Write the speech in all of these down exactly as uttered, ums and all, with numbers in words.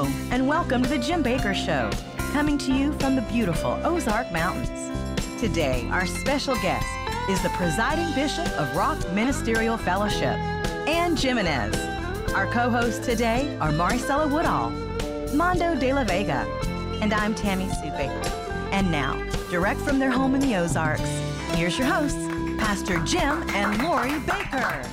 Hello, and welcome to the Jim Bakker Show, coming to you from the beautiful Ozark Mountains. Today, our special guest is the presiding bishop of Rock Ministerial Fellowship, Ann Jimenez. Our co-hosts today are Maricela Woodall, Mondo de la Vega, and I'm Tammy Sue Bakker. And now, direct from their home in the Ozarks, here's your hosts, Pastor Jim and Lori Bakker.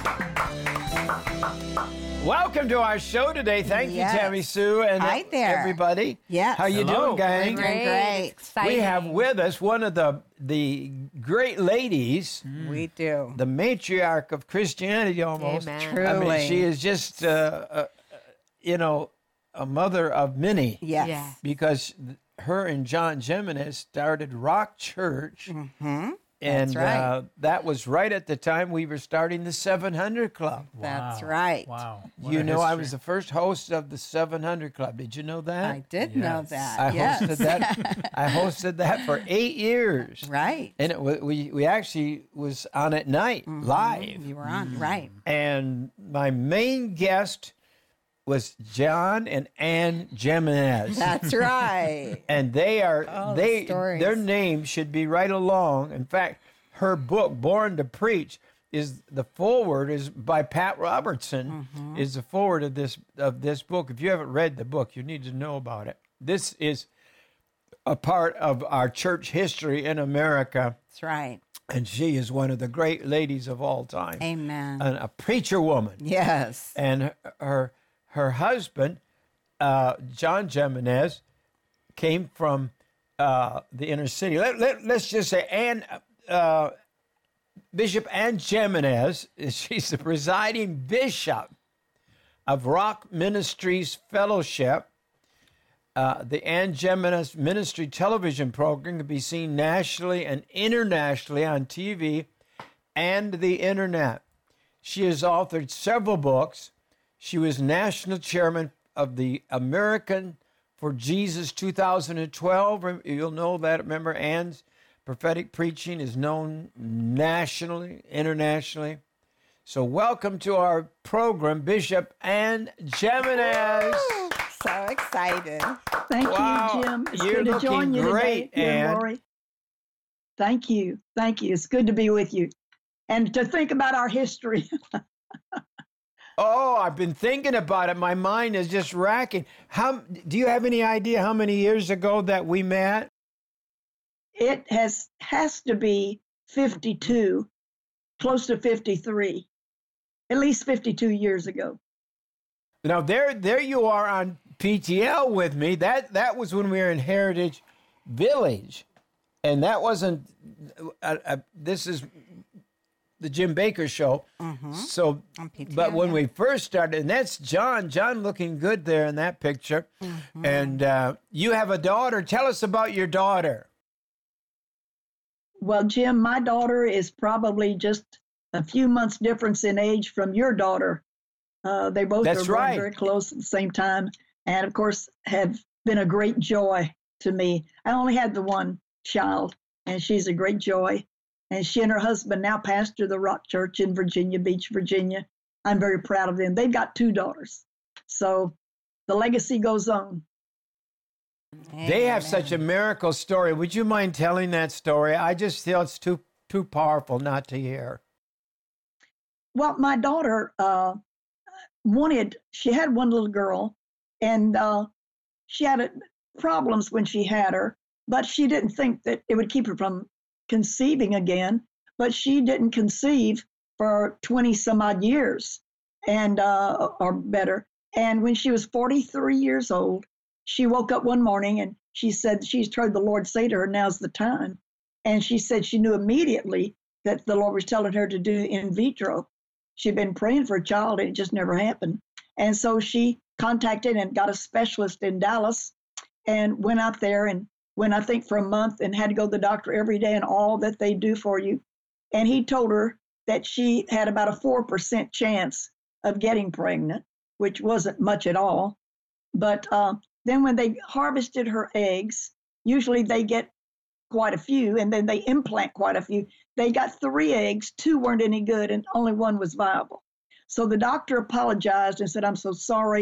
Welcome to our show today. Thank yes. you, Tammy Sue, and Hi there. everybody. Yes. How you Hello. doing, gang? We're doing great. Exciting. We have with us one of the the great ladies, We do. the matriarch of Christianity, almost. Amen. Truly. I mean, she is just, uh, uh, you know, a mother of many. Yes. Yeah. Because her and John Jimenez started Rock Church. Mm-hmm. And That's right. uh, that was right at the time we were starting the seven hundred Club. That's Wow. right. Wow. What You a know, I history. was the first host of the seven hundred Club. Did you know that? I did know Yes. that. I yes. hosted that. I hosted that for eight years. Right. And it, wa- we we actually was on at night live, You were on. Right. and my main guest was John and Ann Jimenez, That's right. and they are Oh, the they stories. their name should be right along. In fact, her book Born to Preach is the foreword is by Pat Robertson. Mm-hmm. Is the foreword of this of this book. If you haven't read the book, you need to know about it. This is a part of our church history in America, That's right. and she is one of the great ladies of all time, Amen. and a preacher woman. yes. And her her, her husband, uh, John Jimenez, came from uh, the inner city. Let, let, let's just say Ann, uh, Bishop Ann Jimenez, she's the presiding bishop of Rock Ministries Fellowship. Uh, the Ann Jimenez Ministry television program can be seen nationally and internationally on T V and the internet. She has authored several books. She was national chairman of the American for Jesus two thousand twelve. You'll know that. Remember, Ann's prophetic preaching is known nationally, internationally. So welcome to our program, Bishop Ann Jimenez. So excited. Thank Wow, you, Jim. It's you're good to looking join you great, today, dear Ann. Lori. Thank you. Thank you. It's good to be with you. And to think about our history. Oh, I've been thinking about it. My mind is just racking. How do you have any idea how many years ago that we met? It has has to be fifty-two, close to fifty-three, at least fifty-two years ago. Now there, there you are on P T L with me. That that was when we were in Heritage Village, and that wasn't. Uh, uh, this is the Jim Bakker Show. Mm-hmm. So, On P T L, but when yeah. we first started, and that's John. John looking good there in that picture. Mm-hmm. And uh, you have a daughter. Tell us about your daughter. Well, Jim, my daughter is probably just a few months difference in age from your daughter. Uh, they both That's are born right. very close at the same time, and of course have been a great joy to me. I only had the one child, and she's a great joy. And she and her husband now pastor the Rock Church in Virginia Beach, Virginia. I'm very proud of them. They've got two daughters, so the legacy goes on. They have such a miracle story. Would you mind telling that story? I just feel it's too too powerful not to hear. Well, my daughter uh, wanted, she had one little girl, and uh, she had a, problems when she had her, but she didn't think that it would keep her from conceiving again. But she didn't conceive for twenty some odd years and uh, or better. And when she was forty-three years old, she woke up one morning and she said she's heard the Lord say to her, now's the time. And she said she knew immediately that the Lord was telling her to do in vitro. She'd been praying for a child and it just never happened. And so she contacted and got a specialist in Dallas and went out there and went, I think, for a month and had to go to the doctor every day and all that they do for you. And he told her that she had about a four percent chance of getting pregnant, which wasn't much at all. But uh, then when they harvested her eggs, usually they get quite a few, and then they implant quite a few. They got three eggs, two weren't any good, and only one was viable. So the doctor apologized and said, I'm so sorry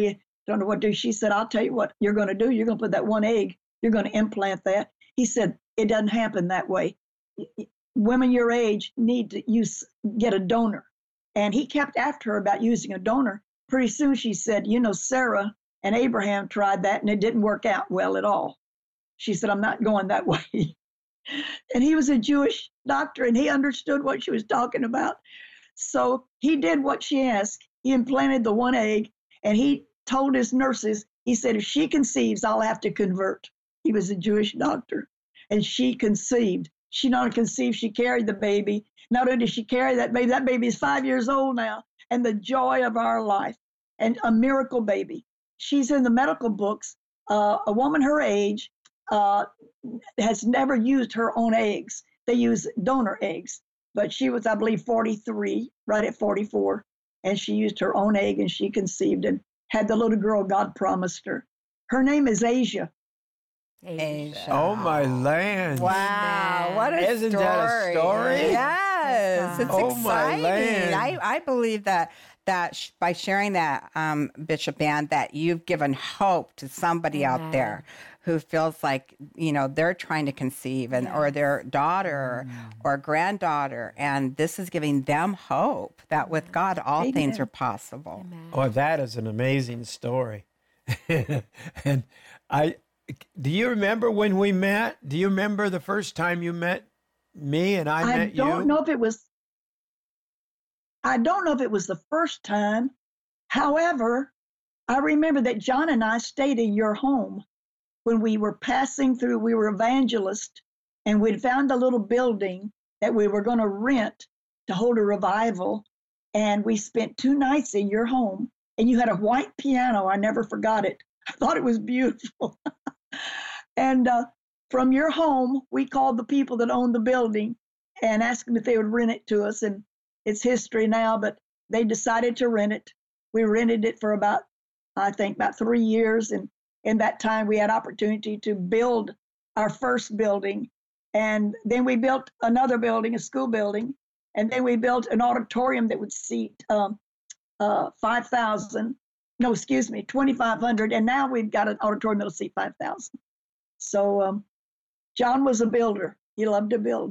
don't know what to do. She said, I'll tell you what you're going to do. You're going to put that one egg, you're going to implant that. He said, it doesn't happen that way. Women your age need to use, get a donor. And he kept after her about using a donor. Pretty soon she said, you know, Sarah and Abraham tried that and it didn't work out well at all. She said, I'm not going that way. And he was a Jewish doctor and he understood what she was talking about. So he did what she asked. He implanted the one egg and he told his nurses, he said, if she conceives, I'll have to convert. He was a Jewish doctor. And she conceived. She not only conceived, she carried the baby. Not only did she carry that baby, that baby is five years old now, and the joy of our life, and a miracle baby. She's in the medical books. Uh, a woman her age uh, has never used her own eggs. They use donor eggs. But she was, I believe, forty-three, right at forty-four, and she used her own egg, and she conceived and had the little girl God promised her. Her name is Asia. Asia. Oh, my land. Wow, what a Isn't story. that a story? Yes, it's Oh, my exciting. land. I, I believe that that sh- by sharing that, um, Bishop Ann, that you've given hope to somebody Amen. out there who feels like, you know, they're trying to conceive and or their daughter Mm. or granddaughter, and this is giving them hope that with God all Amen. things are possible. Amen. Oh, that is an amazing story. And I, do you remember when we met? Do you remember the first time you met me and I, I met don't you? know if it was. I don't know if it was the first time. However, I remember that John and I stayed in your home when we were passing through. We were evangelists, and we'd found a little building that we were going to rent to hold a revival. And we spent two nights in your home, and you had a white piano. I never forgot it. I thought it was beautiful. And uh, from your home, we called the people that owned the building and asked them if they would rent it to us. And it's history now, but they decided to rent it. We rented it for about, I think, about three years. And in that time, we had opportunity to build our first building. And then we built another building, a school building. And then we built an auditorium that would seat um, uh, five thousand. No, excuse me, twenty-five hundred. And now we've got an auditorium that'll seat five thousand. So um, John was a builder. He loved to build.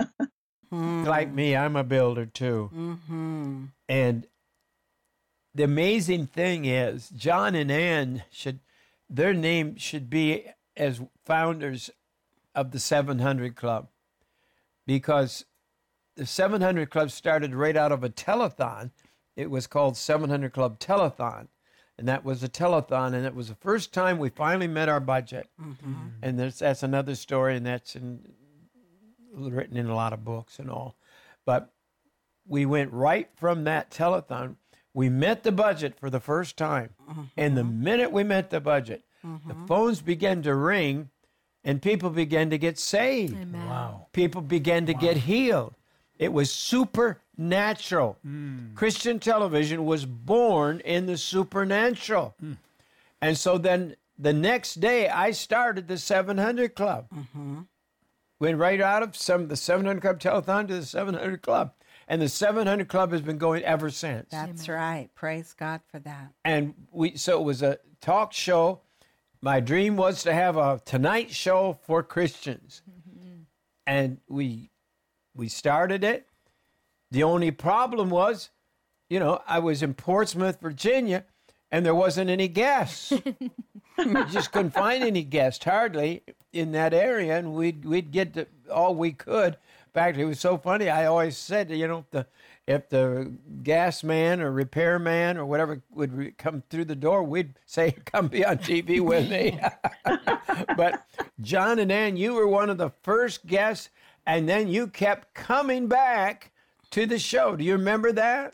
Like me, I'm a builder too. Mm-hmm. And the amazing thing is, John and Ann should, their name should be as founders of the seven hundred Club, because the seven hundred Club started right out of a telethon. It was called seven hundred Club Telethon. And that was a telethon, and it was the first time we finally met our budget. Mm-hmm. And there's, that's another story, and that's in, written in a lot of books and all. But we went right from that telethon. We met the budget for the first time. Mm-hmm. And the minute we met the budget, Mm-hmm. the phones began to ring, and people began to get saved. Amen. Wow. People began to get healed. It was supernatural. Christian television was born in the supernatural. And so then the next day, I started the seven hundred Club. Went right out of some the seven hundred Club telethon to the seven hundred Club. And the seven hundred Club has been going ever since. That's right. Praise God for that. And we so it was a talk show. My dream was to have a Tonight Show for Christians. And we we started it. The only problem was, you know, I was in Portsmouth, Virginia, and there wasn't any guests. We just couldn't find any guests, hardly, in that area, and we'd we'd get to all we could. In fact, it was so funny. I always said, you know, if the if the gas man or repair man or whatever would re- come through the door, we'd say, "Come be on T V with me." But John and Ann, you were one of the first guests, and then you kept coming back to the show. Do you remember that?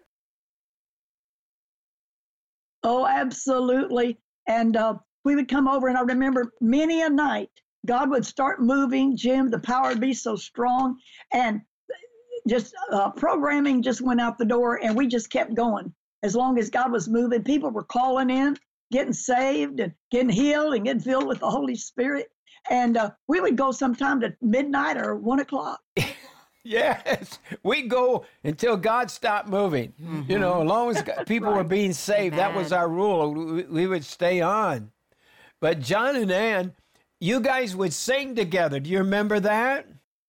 Oh, absolutely. And uh, we would come over, and I remember many a night, God would start moving. Jim, the power would be so strong. And just uh, programming just went out the door, and we just kept going. As long as God was moving, people were calling in, getting saved and getting healed and getting filled with the Holy Spirit. And uh, we would go sometime to midnight or one o'clock. Yes, we go until God stopped moving. Mm-hmm. You know, as long as people right. were being saved, Amen. That was our rule. We, we would stay on. But John and Ann, you guys would sing together. Do you remember that?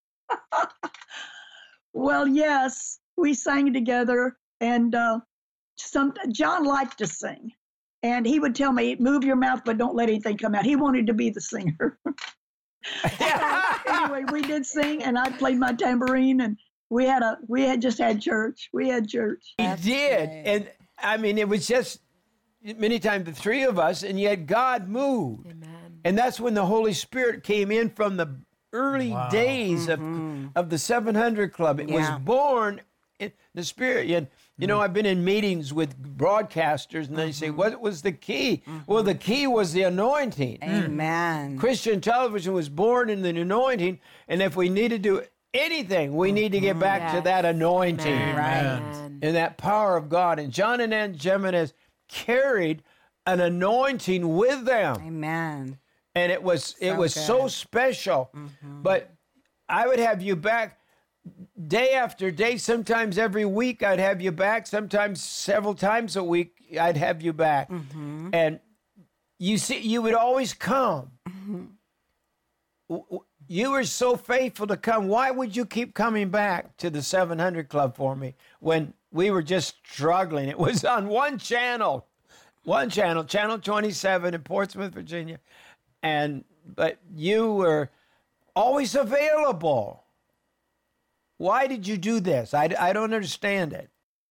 Well, yes, we sang together, and uh, some John liked to sing, and he would tell me, "Move your mouth, but don't let anything come out." He wanted to be the singer. So, anyway, we did sing, and I played my tambourine, and we had a we had just had church. We had church. We did, great. And I mean, it was just many times the three of us, and yet God moved, Amen. And that's when the Holy Spirit came in from the early wow. days mm-hmm. of of the seven hundred Club. It yeah. was born in the Spirit. And, you know, I've been in meetings with broadcasters, and they mm-hmm. say, what was the key? Mm-hmm. Well, the key was the anointing. Amen. Christian television was born in the anointing, and if we need to do anything, we need to get back yes. to that anointing. Amen. Right. And that power of God. And John and Ann Jimenez carried an anointing with them. Amen. And it was so it was good. So special. Mm-hmm. But I would have you back day after day, sometimes every week I'd have you back, sometimes several times a week I'd have you back. Mm-hmm. And you see, you would always come. Mm-hmm. You were so faithful to come. Why would you keep coming back to the seven hundred Club for me when we were just struggling? It was on one channel, one channel, Channel twenty-seven in Portsmouth, Virginia. And but you were always available. Why did you do this? I, I don't understand it.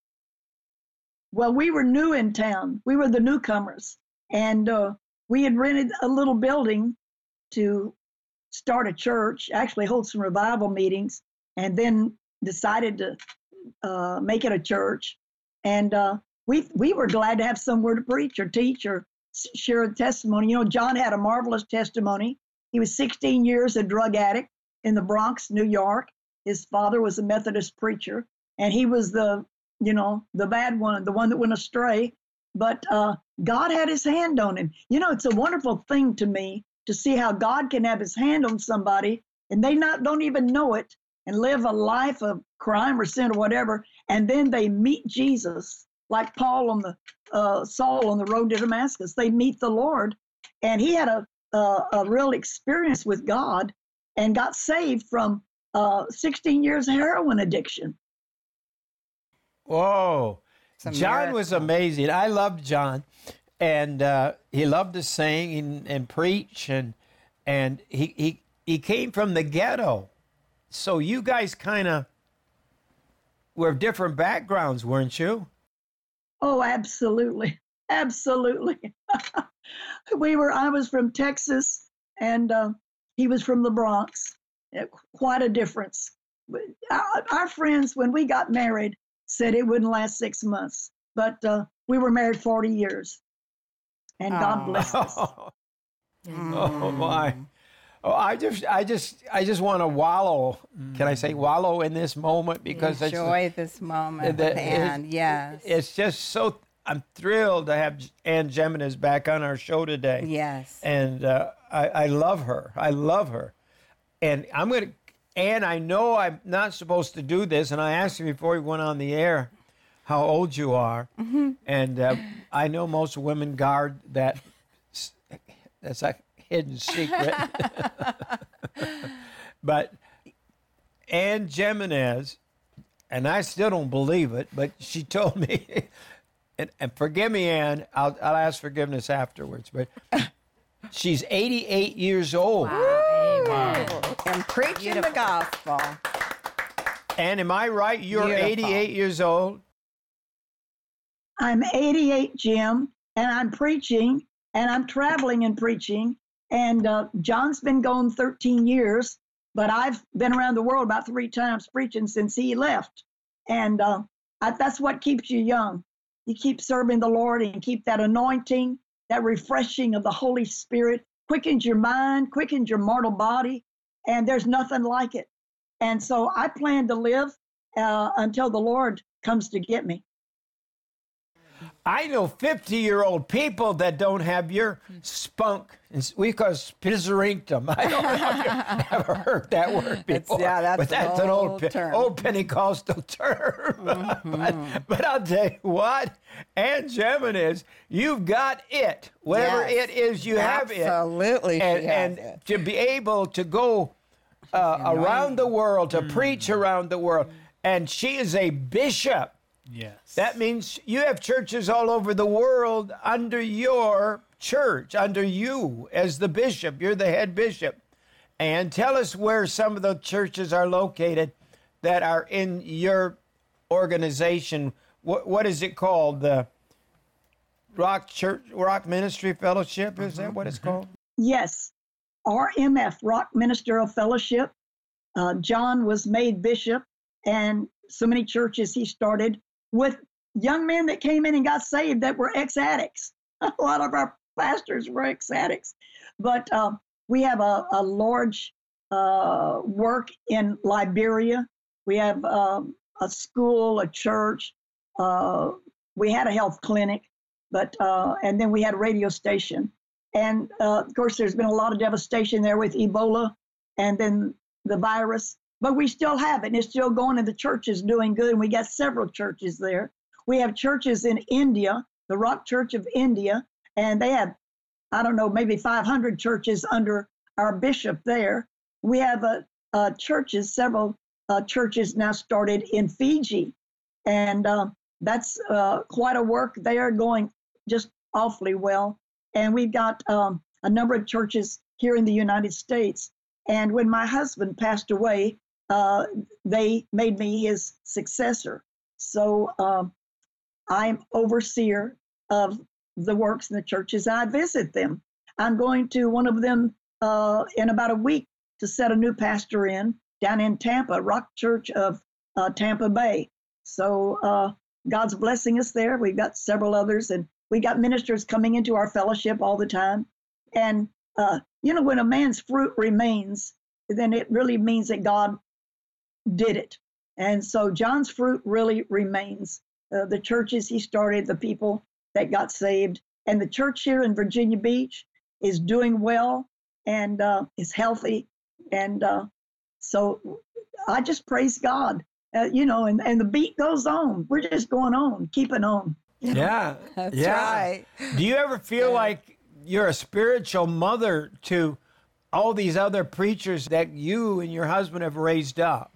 Well, we were new in town. We were the newcomers. And uh, we had rented a little building to start a church, actually hold some revival meetings, and then decided to uh, make it a church. And uh, we we were glad to have somewhere to preach or teach or share a testimony. You know, John had a marvelous testimony. He was sixteen years a drug addict in the Bronx, New York. His father was a Methodist preacher, and he was the, you know, the bad one, the one that went astray. But uh, God had his hand on him. You know, it's a wonderful thing to me to see how God can have his hand on somebody, and they not don't even know it, and live a life of crime or sin or whatever, and then they meet Jesus, like Paul on the uh, Saul on the road to Damascus. They meet the Lord, and he had a a, a real experience with God, and got saved from uh, sixteen years of heroin addiction. Whoa, John was amazing. I loved John, and uh, he loved to sing and, and preach, and and he he he came from the ghetto, so you guys kind of were different backgrounds, weren't you? Oh, absolutely. Absolutely. we were, I was from Texas, and uh, he was from the Bronx. It, quite a difference. Our, our friends, when we got married, said it wouldn't last six months, but uh, we were married forty years, and oh. God bless us. Oh, oh my. Oh, I just, I just, I just want to wallow. Mm. Can I say wallow in this moment? Because enjoy this moment, the, Ann. Yes, it's just so. I'm thrilled to have Ann Jimenez back on our show today. Yes, and uh, I, I love her. I love her, and I'm going to. Ann, I know I'm not supposed to do this, and I asked you before we went on the air how old you are, mm-hmm. and uh, I know most women guard that. That's a hidden secret. But Ann Jimenez, and I still don't believe it, but she told me, and, and forgive me, Ann, I'll, I'll ask forgiveness afterwards, but she's eighty-eight years old. Wow, amen. And preaching Beautiful. The gospel. Ann, am I right? You're Beautiful. eighty-eight years old? I'm eighty-eight, Jim, and I'm preaching, and I'm traveling and preaching. And uh, John's been gone thirteen years, but I've been around the world about three times preaching since he left. And uh, I, that's what keeps you young. You keep serving the Lord and keep that anointing, that refreshing of the Holy Spirit, quickens your mind, quickens your mortal body, and there's nothing like it. And so I plan to live uh, until the Lord comes to get me. I know fifty-year-old people that don't have your spunk. We call it spizzerinctum. I don't know if you've ever heard that word before. It's, yeah, that's, but that's an old, term. old Pentecostal term. Mm-hmm. but, but I'll tell you what, Aunt Jimenez, you've got it. Whatever Yes, it is, you have it. Absolutely, And, she has and it. to be able to go uh, around the world, to preach around the world, and she is a bishop. Yes. That means you have churches all over the world under your church, under you as the bishop. You're the head bishop. And tell us where some of the churches are located that are in your organization. What, what is it called? The Rock Church, Rock Ministry Fellowship? Is that what it's called? Yes, R M F, Rock Ministerial Fellowship. Uh, John was made bishop, and so many churches he started with young men that came in and got saved that were ex-addicts. A lot of our pastors were ex-addicts. But um, we have a, a large uh, work in Liberia. We have um, a school, a church. Uh, we had a health clinic, but uh, and then we had a radio station. And uh, of course, there's been a lot of devastation there with Ebola and then the virus. But we still have it, and it's still going, and the church is doing good, and we got several churches there. We have churches in India, the Rock Church of India, and they have, I don't know, maybe five hundred churches under our bishop there. We have uh, uh, churches, several uh, churches now started in Fiji, and uh, that's uh, quite a work. They are going just awfully well. And we've got um, a number of churches here in the United States. And when my husband passed away, Uh, they made me his successor. So um, I'm overseer of the works in the churches. I visit them. I'm going to one of them uh, in about a week to set a new pastor in down in Tampa, Rock Church of uh, Tampa Bay. So uh, God's blessing us there. We've got several others, and we got ministers coming into our fellowship all the time. And, uh, you know, when a man's fruit remains, then it really means that God did it. And so John's fruit really remains. Uh, the churches he started, the people that got saved, and the church here in Virginia Beach is doing well and uh, is healthy. And uh, so I just praise God, uh, you know, and, and the beat goes on. We're just going on, keeping on. Yeah. That's yeah. right. Do you ever feel like you're a spiritual mother to all these other preachers that you and your husband have raised up?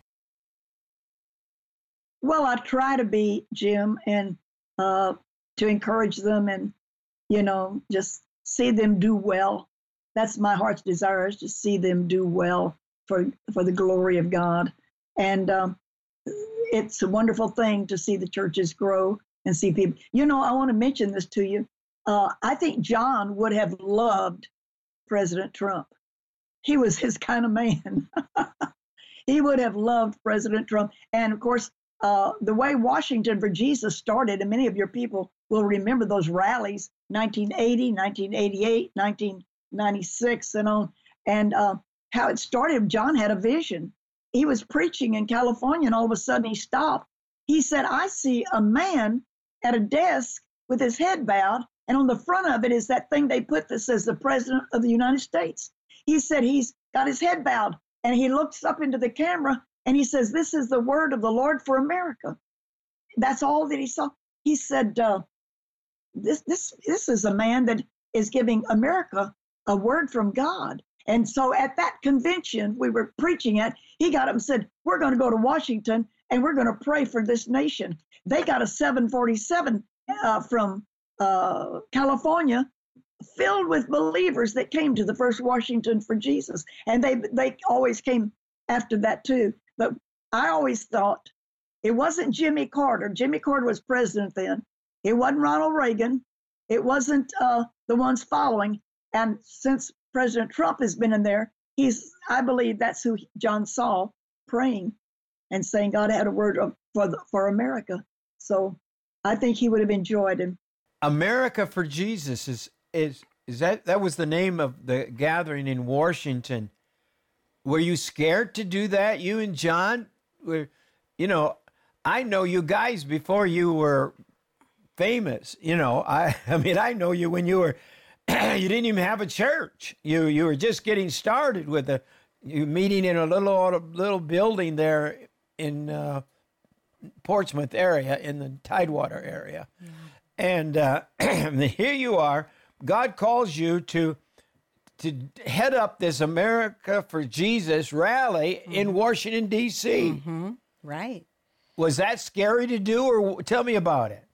Well, I try to be, Jim, and uh, to encourage them and, you know, just see them do well. That's my heart's desire, is to see them do well for, for the glory of God. And um, it's a wonderful thing to see the churches grow and see people. You know, I want to mention this to you. Uh, I think John would have loved President Trump. He was his kind of man. He would have loved President Trump. And of course, Uh, the way Washington for Jesus started, and many of your people will remember those rallies, nineteen eighty, nineteen eighty-eight, nineteen ninety-six, and on, and uh, how it started. John had a vision. He was preaching in California, and all of a sudden he stopped. He said, I see a man at a desk with his head bowed, and on the front of it is that thing they put that says the President of the United States. He said he's got his head bowed, and he looks up into the camera, and he says, this is the word of the Lord for America. That's all that he saw. He said, uh, this, this, this is a man that is giving America a word from God. And so at that convention we were preaching at, he got up and said, we're going to go to Washington and we're going to pray for this nation. They got a seven forty-seven uh, from uh, California filled with believers that came to the first Washington for Jesus. And they, they always came after that too. But I always thought it wasn't Jimmy Carter. Jimmy Carter was president then. It wasn't Ronald Reagan. It wasn't uh, the ones following. And since President Trump has been in there, he's, I believe that's who John saw praying and saying God had a word of, for the, for America. So I think he would have enjoyed him. America for Jesus is is is that that was the name of the gathering in Washington. Were you scared to do that? You and John were, you know, I know you guys before you were famous. You know, I, I mean, I know you when you were, you didn't even have a church. You you were just getting started with a, you meeting in a little little building there in uh, Portsmouth area, in the Tidewater area. Yeah. And uh, here you are. God calls you to to head up this America for Jesus rally mm-hmm. in Washington, D C Mm-hmm. Right. Was that scary to do, or tell me about it?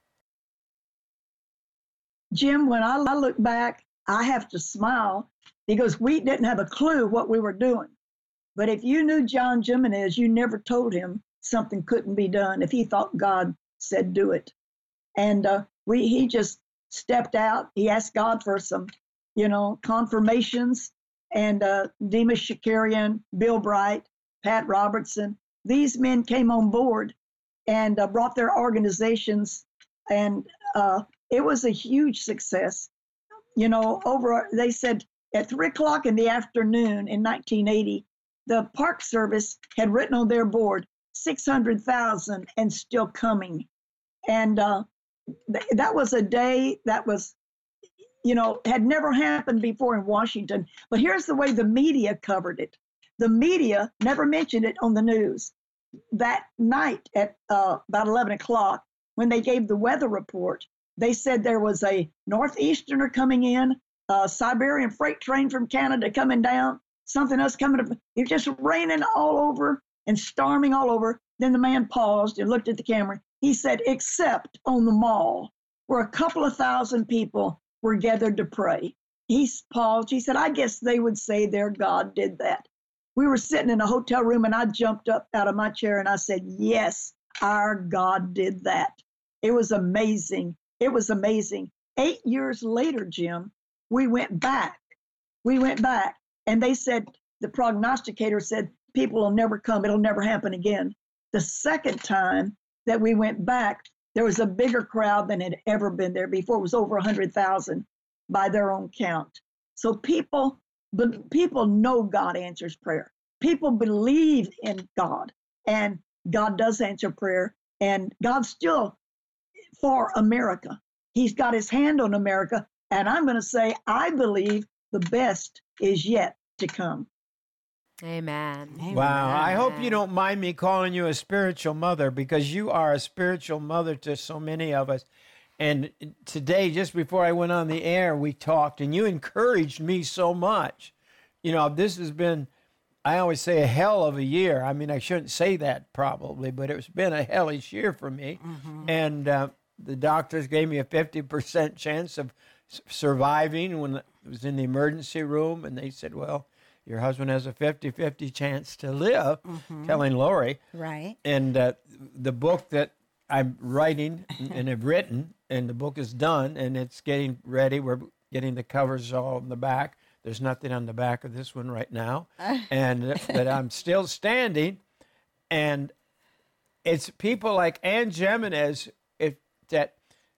Jim, when I look back, I have to smile because we didn't have a clue what we were doing. But if you knew John Jimenez, you never told him something couldn't be done if he thought God said do it. And uh, we he just stepped out. He asked God for some, you know, confirmations. And uh, Demas Shakarian, Bill Bright, Pat Robertson, these men came on board and uh, brought their organizations. And uh, it was a huge success. You know, over, they said at three o'clock in the afternoon in nineteen eighty, the Park Service had written on their board, six hundred thousand and still coming. And uh, th- that was a day that was, you know, had never happened before in Washington. But here's the way the media covered it. The media never mentioned it on the news. That night at uh, about eleven o'clock, when they gave the weather report, they said there was a northeasterner coming in, a Siberian freight train from Canada coming down, something else coming up. It was just raining all over and storming all over. Then the man paused and looked at the camera. He said, except on the mall, where a couple of thousand people were gathered to pray. He paused. He said, I guess they would say their God did that. We were sitting in a hotel room, and I jumped up out of my chair, and I said, yes, our God did that. It was amazing. It was amazing. Eight years later, Jim, we went back. We went back, and they said, the prognosticator said, people will never come. It'll never happen again. The second time that we went back, there was a bigger crowd than had ever been there before. It was over one hundred thousand by their own count. So people, but people know God answers prayer. People believe in God, and God does answer prayer, and God's still for America. He's got his hand on America, and I'm going to say, I believe the best is yet to come. Amen. Amen. Wow. I hope you don't mind me calling you a spiritual mother, because you are a spiritual mother to so many of us. And today, just before I went on the air, we talked, and you encouraged me so much. You know, this has been, I always say, a hell of a year. I mean, I shouldn't say that probably, but it's been a hellish year for me. Mm-hmm. And uh, the doctors gave me a fifty percent chance of surviving when I was in the emergency room. And they said, well, your husband has a fifty-fifty chance to live, mm-hmm. telling Lori. Right. And uh, the book that I'm writing and have written, and the book is done, and it's getting ready. We're getting the covers all in the back. There's nothing on the back of this one right now. and But I'm still standing. And it's people like Ann Jimenez if, that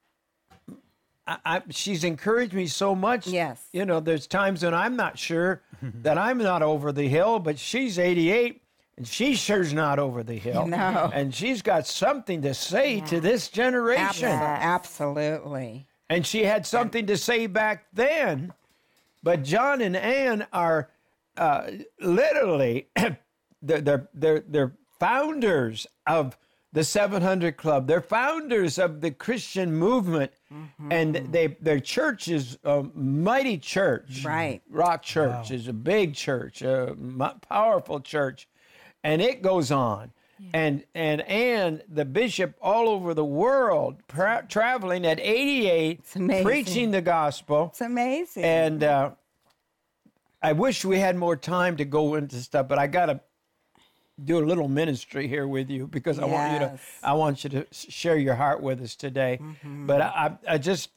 I, I, she's encouraged me so much. Yes. You know, there's times when I'm not sure that I'm not over the hill, but she's eighty-eight, and she sure's not over the hill. No. And she's got something to say yeah. to this generation. Abs- absolutely. And she had something to say back then. But John and Ann are uh, literally, they're, they're, they're, they're founders of the seven hundred Club. They're founders of the Christian movement. Mm-hmm. And they their church is a mighty church. Right. Rock Church wow. is a big church, a powerful church. And it goes on. Yeah. And and Ann, the bishop all over the world, pra- traveling at eighty-eight, preaching the gospel. It's amazing. And uh, I wish we had more time to go into stuff, but I got to do a little ministry here with you, because I yes. want you to I want you to share your heart with us today. Mm-hmm. But I, I just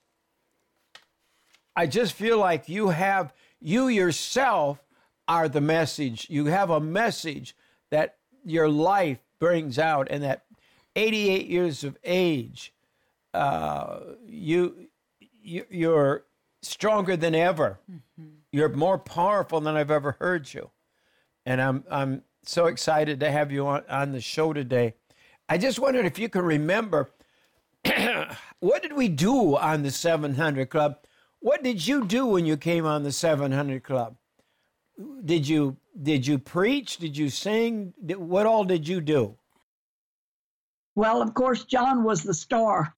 I just feel like you have you yourself are the message. You have a message that your life brings out, and that eighty-eight years of age, uh, you, you you're stronger than ever. Mm-hmm. You're more powerful than I've ever heard you, and I'm I'm so excited to have you on, on the show today. I just wondered if you can remember what did we do on the seven hundred Club? What did you do when you came on the seven hundred Club? Did you did you preach? Did you sing? Did, what all did you do? Well, of course, John was the star,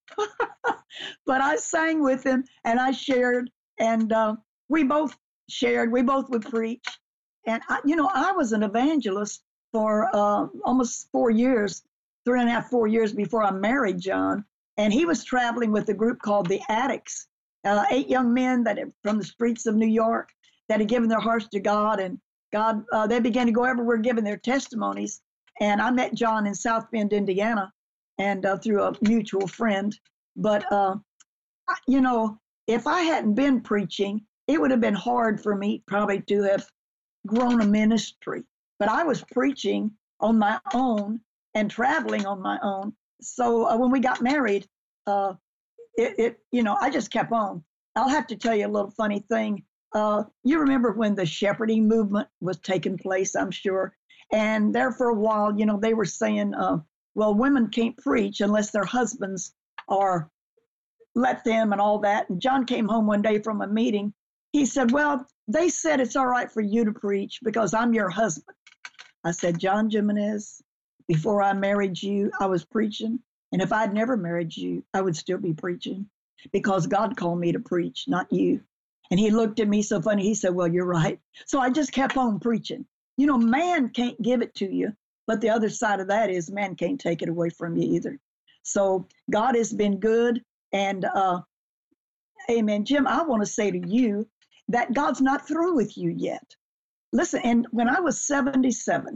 but I sang with him and I shared, and uh, we both shared. We both would preach, and I, you know, I was an evangelist for uh, almost four years, three and a half, four years before I married John, and he was traveling with a group called the Addicts, uh, eight young men that from the streets of New York that had given their hearts to God, and God, uh, they began to go everywhere giving their testimonies. And I met John in South Bend, Indiana, and uh, through a mutual friend. But, uh, you know, if I hadn't been preaching, it would have been hard for me probably to have grown a ministry. But I was preaching on my own and traveling on my own. So uh, when we got married, uh, it, it, you know, I just kept on. I'll have to tell you a little funny thing. Uh, you remember when the shepherding movement was taking place, I'm sure. And there for a while, you know, they were saying, uh, well, women can't preach unless their husbands are let them and all that. And John came home one day from a meeting. He said, well, they said it's all right for you to preach because I'm your husband. I said, John Jimenez, before I married you, I was preaching. And if I'd never married you, I would still be preaching because God called me to preach, not you. And he looked at me so funny. He said, well, you're right. So I just kept on preaching. You know, man can't give it to you. But the other side of that is man can't take it away from you either. So God has been good. And uh, amen. Jim, I want to say to you that God's not through with you yet. Listen, and when I was seventy-seven,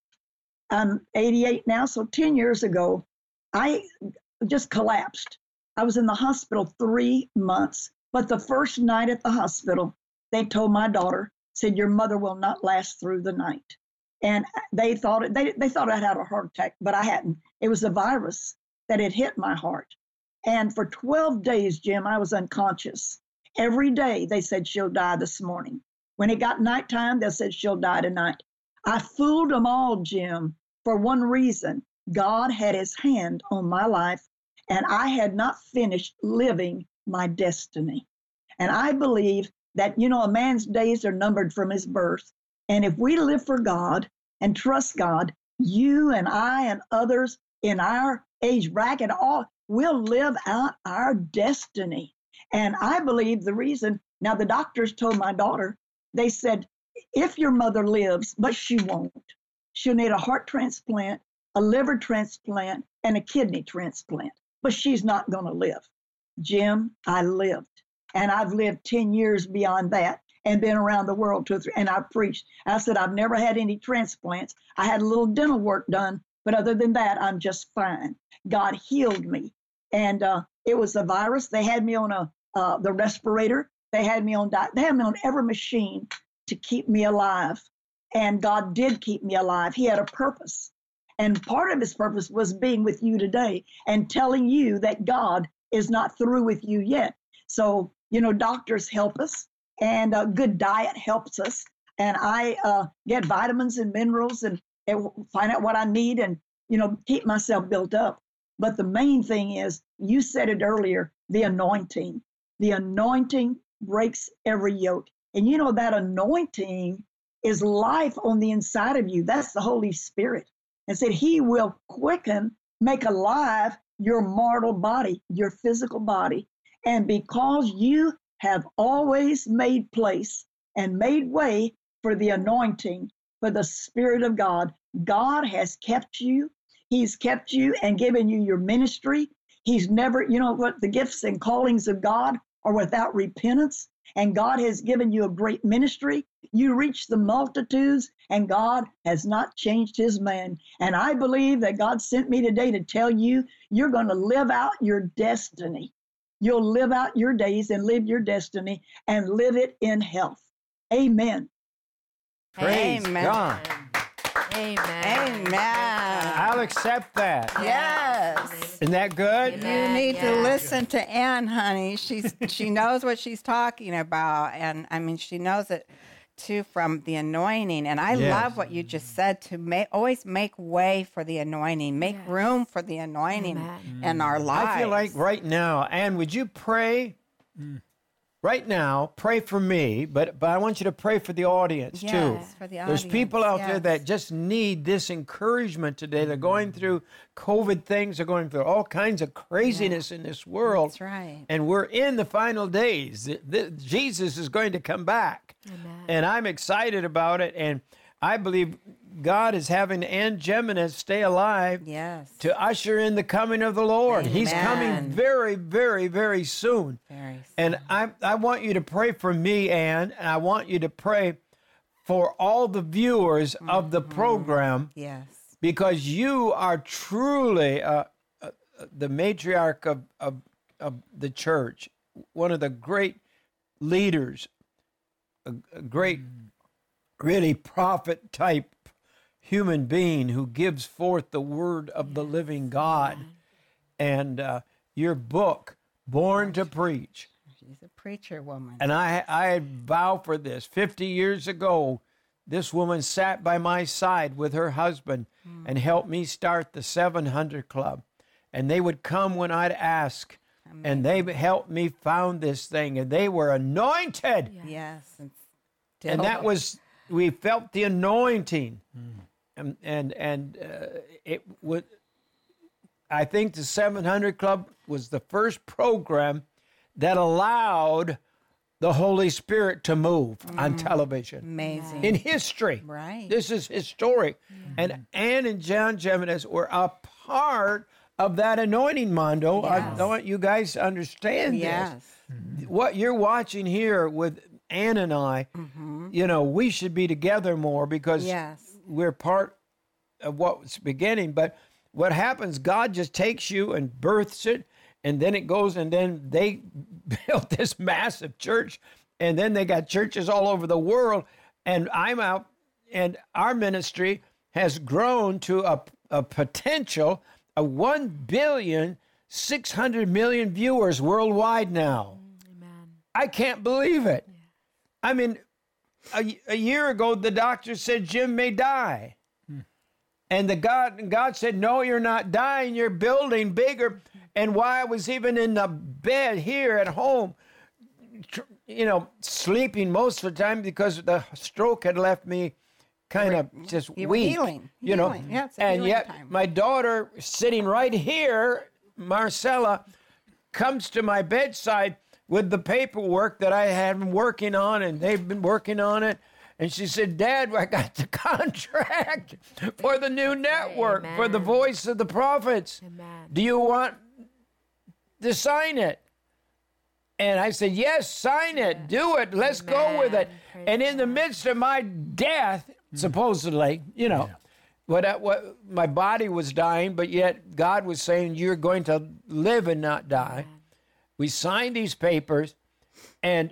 I'm eighty-eight now, so ten years ago, I just collapsed. I was in the hospital three months. But the first night at the hospital, they told my daughter, said, your mother will not last through the night. And they thought it, they, they thought I'd had a heart attack, but I hadn't. It was a virus that had hit my heart. And for twelve days, Jim, I was unconscious. Every day they said she'll die this morning. When it got nighttime, they said she'll die tonight. I fooled them all, Jim, for one reason. God had his hand on my life, and I had not finished living my destiny. And I believe that, you know, a man's days are numbered from his birth. And if we live for God and trust God, you and I and others in our age bracket, all will live out our destiny. And I believe the reason, now the doctors told my daughter, they said, if your mother lives, but she won't, she'll need a heart transplant, a liver transplant, and a kidney transplant, but she's not going to live. Jim, I lived, and I've lived ten years beyond that and been around the world two or three, and I preached. I said, I've never had any transplants. I had a little dental work done, but other than that, I'm just fine. God healed me, and uh, it was a virus. They had me on a uh, the respirator. They had me on di- they had me on every machine to keep me alive, and God did keep me alive. He had a purpose, and part of his purpose was being with you today and telling you that God is not through with you yet. So, you know, doctors help us, and a good diet helps us. And I uh, get vitamins and minerals and, and find out what I need and, you know, keep myself built up. But the main thing is, you said it earlier, the anointing. The anointing breaks every yoke. And you know, that anointing is life on the inside of you. That's the Holy Spirit. And said he will quicken, make alive your mortal body, your physical body. And because you have always made place and made way for the anointing, for the Spirit of God, God has kept you. He's kept you and given you your ministry. He's never, you know what, the gifts and callings of God are without repentance. And God has given you a great ministry. You reach the multitudes, and God has not changed his mind. And I believe that God sent me today to tell you, you're going to live out your destiny. You'll live out your days and live your destiny and live it in health. Amen. Praise Amen. God. Amen. Amen. I'll accept that. Yes. Isn't that good? You need to Yeah. listen to Ann, honey. She's she knows what she's talking about, and I mean, she knows it. too from the anointing. And I Yes. love what you just said, to make always make way for the anointing, make Yes. room for the anointing Amen. in our lives. I feel like right now, Ann, would you pray right now? Pray for me, but but I want you to pray for the audience Yes, too. for the There's audience, people out there yes. that just need this encouragement today. They're going through COVID things. They're going through all kinds of craziness in this world. That's right. And we're in the final days. The- the- Jesus is going to come back. Amen. And I'm excited about it. And I believe God is having Ann Jimenez stay alive Yes. to usher in the coming of the Lord. He's coming Amen. very, very, very soon. Very And I, I want you to pray for me, Ann, and I want you to pray for all the viewers of the program, Yes. because you are truly uh, uh, the matriarch of, of, of the church, one of the great leaders, a, a great, really prophet type human being who gives forth the word of the living God. And uh, your book, Born to Preach. She's a preacher woman. And I, I vow for this. fifty years ago, this woman sat by my side with her husband and helped me start the seven hundred Club. And they would come when I'd ask, and they helped me found this thing, and they were anointed. Yes. And, And that was, we felt the anointing. And, and, and uh, it would, I think the seven hundred Club was the first program that allowed the Holy Spirit to move on television amazing. in history. Right. This is historic. And Ann and John Jimenez were a part of that anointing, Mondo. I, I want you guys to understand Yes. this. What you're watching here with Ann and I, you know, we should be together more because Yes. we're part of what's beginning. But what happens, God just takes you and births it, and then it goes, and then they built this massive church, and then they got churches all over the world, and I'm out, and our ministry has grown to a, a potential of one billion six hundred million viewers worldwide now. Amen. I can't believe it. I mean, a, a year ago, the doctor said Jim may die. And the God, and God said, no, you're not dying. You're building bigger. And while I was even in the bed here at home, tr- you know, sleeping most of the time because the stroke had left me kind of just You were weak. healing, You know, healing. Yeah, it's a and healing yet time. my daughter sitting right here, Marcella, comes to my bedside with the paperwork that I had been working on, and they've been working on it. And she said, Dad, I got the contract for the new network, for the Amen. Voice of the Prophets. Amen. Do you want to sign it? And I said, yes, sign it. Do it. Let's go with it. Amen. Praise And in the midst of my death, supposedly, you know, what, I- what my body was dying, but yet God was saying, you're going to live and not die. We signed these papers, and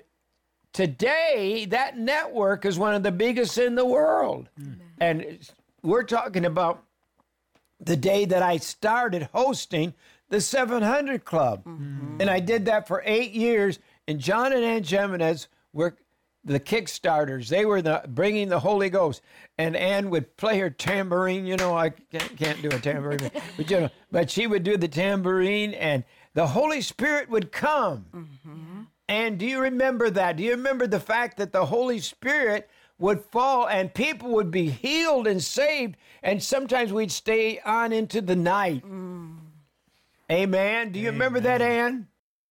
today, that network is one of the biggest in the world. And it's- we're talking about the day that I started hosting the seven hundred Club. And I did that for eight years. And John and Ann Jimenez were the Kickstarters. They were the bringing the Holy Ghost. And Ann would play her tambourine. You know, I can't, can't do a tambourine. but, you know, but she would do the tambourine, and the Holy Spirit would come. And do you remember that? Do you remember the fact that the Holy Spirit would fall and people would be healed and saved, and sometimes we'd stay on into the night? Amen. Do you remember that, Ann?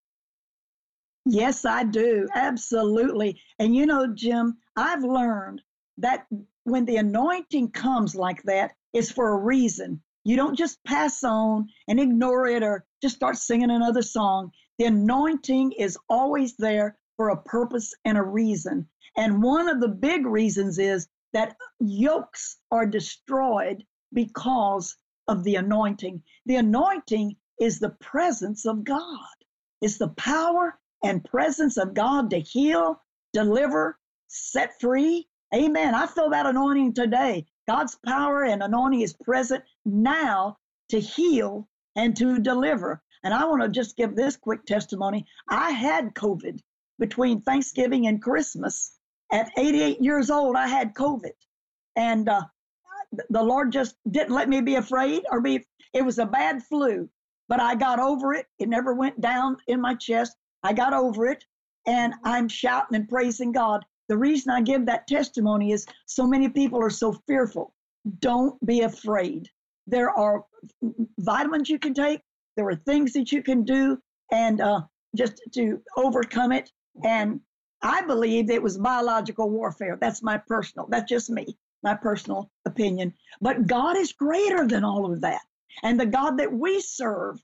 Yes, I do. Absolutely. And you know, Jim, I've learned that when the anointing comes like that, it's for a reason. You don't just pass on and ignore it or just start singing another song. The anointing is always there for a purpose and a reason. And one of the big reasons is that yokes are destroyed because of the anointing. The anointing is the presence of God. It's the power and presence of God to heal, deliver, set free. Amen. I feel that anointing today. God's power and anointing is present now to heal and to deliver. And I want to just give this quick testimony. I had COVID between Thanksgiving and Christmas. At eighty-eight years old, I had COVID. And uh, the Lord just didn't let me be afraid or be, it was a bad flu, but I got over it. It never went down in my chest. I got over it, and I'm shouting and praising God. The reason I give that testimony is so many people are so fearful. Don't be afraid. There are vitamins you can take. There are things that you can do, and uh, just to overcome it. And I believe it was biological warfare. That's my personal, that's just me, my personal opinion. But God is greater than all of that. And the God that we serve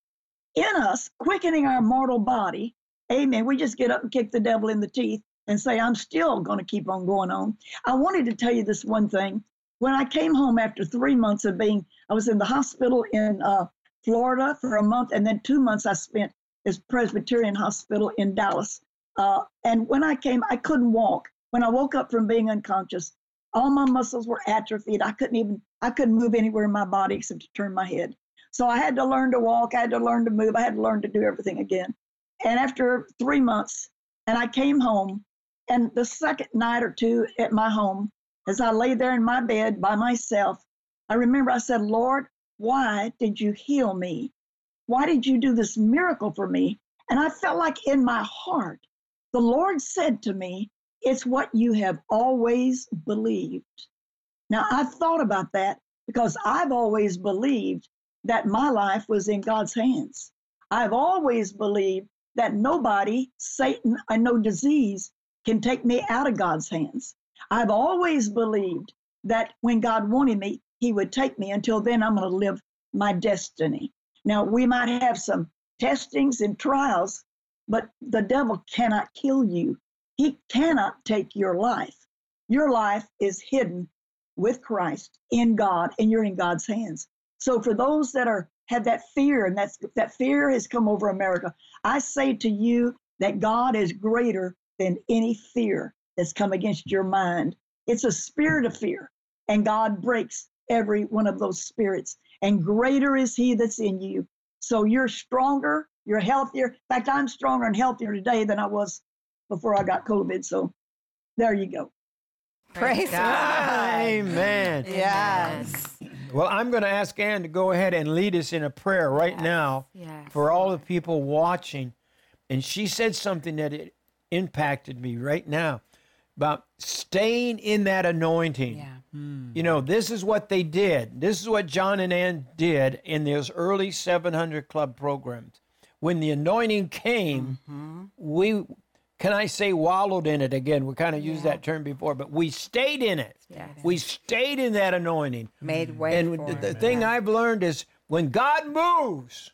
in us, quickening our mortal body, amen, we just get up and kick the devil in the teeth and say, I'm still going to keep on going on. I wanted to tell you this one thing. When I came home after three months of being, I was in the hospital in uh, Florida for a month, and then two months I spent at Presbyterian Hospital in Dallas. Uh, and when I came, I couldn't walk. When I woke up from being unconscious, all my muscles were atrophied. I couldn't even, I couldn't move anywhere in my body except to turn my head. So I had to learn to walk. I had to learn to move. I had to learn to do everything again. And after three months, and I came home, and the second night or two at my home, as I lay there in my bed by myself, I remember I said, Lord, why did you heal me? Why did you do this miracle for me? And I felt like in my heart, the Lord said to me, it's what you have always believed. Now, I've thought about that because I've always believed that my life was in God's hands. I've always believed that nobody, Satan, and no disease can take me out of God's hands. I've always believed that when God wanted me, he would take me. Until then, I'm going to live my destiny. Now, we might have some testings and trials, but the devil cannot kill you. He cannot take your life. Your life is hidden with Christ in God, and you're in God's hands. So for those that are have that fear, and that's, that fear has come over America, I say to you that God is greater than any fear that's come against your mind. It's a spirit of fear, and God breaks every one of those spirits, and greater is he that's in you. So you're stronger, you're healthier. In fact, I'm stronger and healthier today than I was before I got COVID. So there you go. Praise God. Amen. Yes. Well, I'm going to ask Ann to go ahead and lead us in a prayer right Yes. now Yes. for all the people watching. And she said something that it impacted me right now about staying in that anointing. Yeah. You know, this is what they did. This is what John and Ann did in those early seven hundred Club programs. When the anointing came, Mm-hmm. we, can I say wallowed in it again? We kind of used Yeah. that term before, but we stayed in it. Yes. We stayed in that anointing. Made way And for the, the it. thing Yeah. I've learned is when God moves,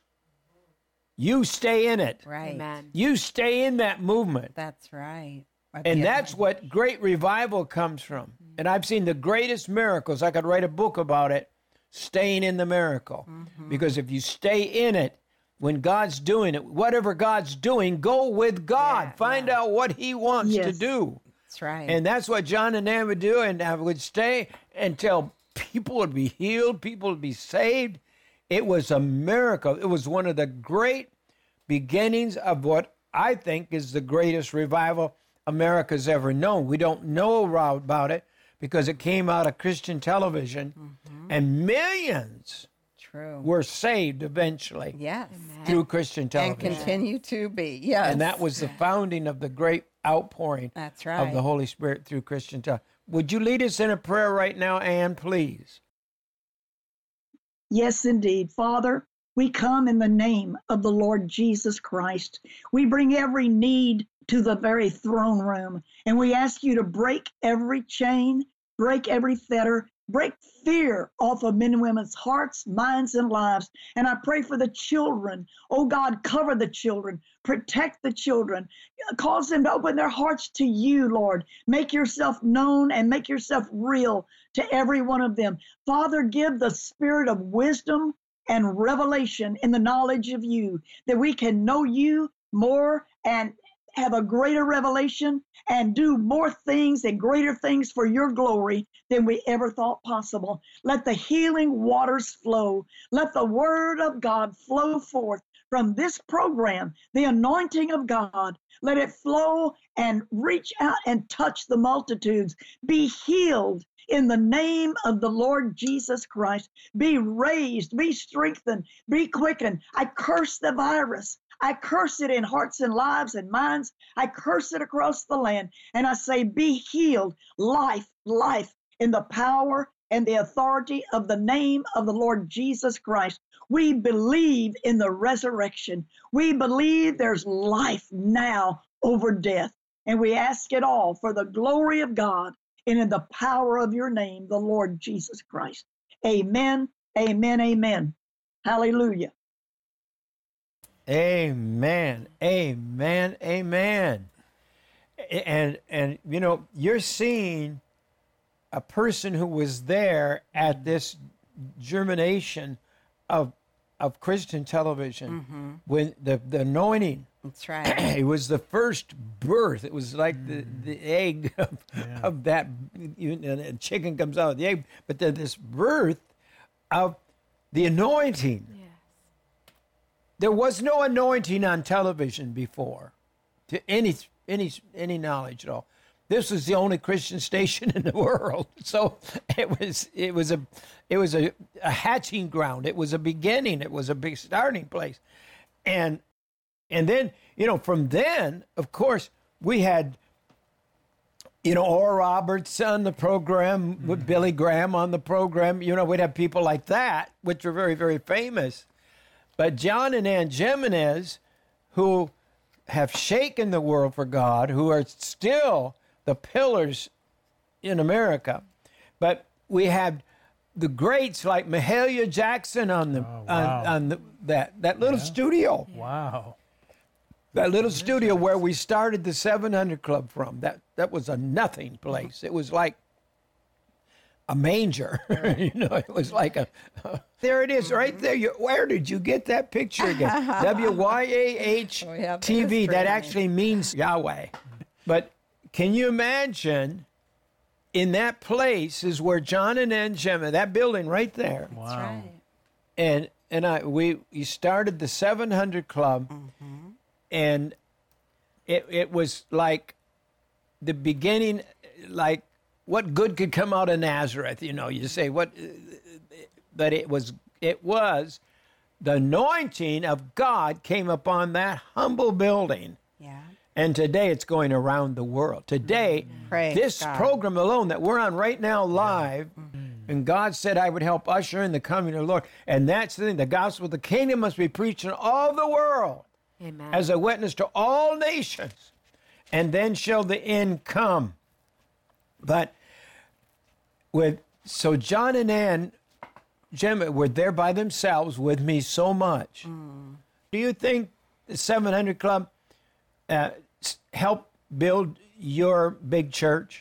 you stay in it. Right. Amen. You stay in that movement. That's right. And Yeah. that's what great revival comes from. And I've seen the greatest miracles. I could write a book about it, staying in the miracle. Mm-hmm. Because if you stay in it, when God's doing it, whatever God's doing, go with God. Yeah, Find yeah. out what he wants to Yes. do. That's right. And that's what John and Ann would do, and I would stay until people would be healed, people would be saved. It was a miracle. It was one of the great beginnings of what I think is the greatest revival America's ever known. We don't know about it because it came out of Christian television, Mm-hmm. and millions True. were saved eventually Yes. through Christian And television. continue to be. Yes. And that was the founding of the great outpouring That's of right. the Holy Spirit through Christian television. Would you lead us in a prayer right now, Ann, please? Yes, indeed. Father, we come in the name of the Lord Jesus Christ. We bring every need to the very throne room, and we ask you to break every chain, break every fetter, break fear off of men and women's hearts, minds, and lives. And I pray for the children. Oh God, cover the children, protect the children, cause them to open their hearts to you, Lord. Make yourself known and make yourself real to every one of them. Father, give the spirit of wisdom and revelation in the knowledge of you, that we can know you more and have a greater revelation and do more things and greater things for your glory than we ever thought possible. Let the healing waters flow. Let the word of God flow forth from this program, the anointing of God, let it flow and reach out and touch the multitudes. Be healed in the name of the Lord Jesus Christ. Be raised, be strengthened, be quickened. I curse the virus. I curse it in hearts and lives and minds. I curse it across the land. And I say, be healed, life, life, in the power and the authority of the name of the Lord Jesus Christ. We believe in the resurrection. We believe there's life now over death. And we ask it all for the glory of God and in the power of your name, the Lord Jesus Christ. Amen, amen, amen. Hallelujah. Amen, amen, amen. And, and you know, you're seeing a person who was there at this germination of of Christian television mm-hmm. when the, the anointing. That's right. It was the first birth. It was like mm. the, the egg of, yeah. of that, you know, a chicken comes out of the egg, but then this birth of the anointing. Yes. There was no anointing on television before, to any any any knowledge at all. This was the only Christian station in the world, so it was it was a it was a, a hatching ground. It was a beginning. It was a big starting place, and and then you know from then, of course, we had you know Oral Roberts on the program mm-hmm. with Billy Graham on the program. You know we'd have people like that, which were very very famous, but John and Ann Jimenez, who have shaken the world for God, who are still the pillars in America. But we had the greats like Mahalia Jackson on the oh, wow. on, on the, that that little yeah. studio. Wow. That little studio where we started the seven hundred Club from. That that was a nothing place. It was like a manger. you know, it was like a uh, there it is right there. You, where did you get that picture again? W Y A H T V. That actually means Yahweh. But can you imagine in that place is where John and Ann Jimenez, that building right there. Wow. That's right. And and I we, we started the seven hundred Club mm-hmm. and it it was like the beginning, like what good could come out of Nazareth, you know, you say what but it was it was the anointing of God came upon that humble building. Yeah. And today it's going around the world. Today, Praise this God. program alone that we're on right now live, mm-hmm. and God said I would help usher in the coming of the Lord. And that's the thing. The gospel of the kingdom must be preached in all the world. Amen. As a witness to all nations. And then shall the end come. But with so John and Ann Jim were there by themselves with me so much. Mm. Do you think the seven hundred Club uh, help build your big church?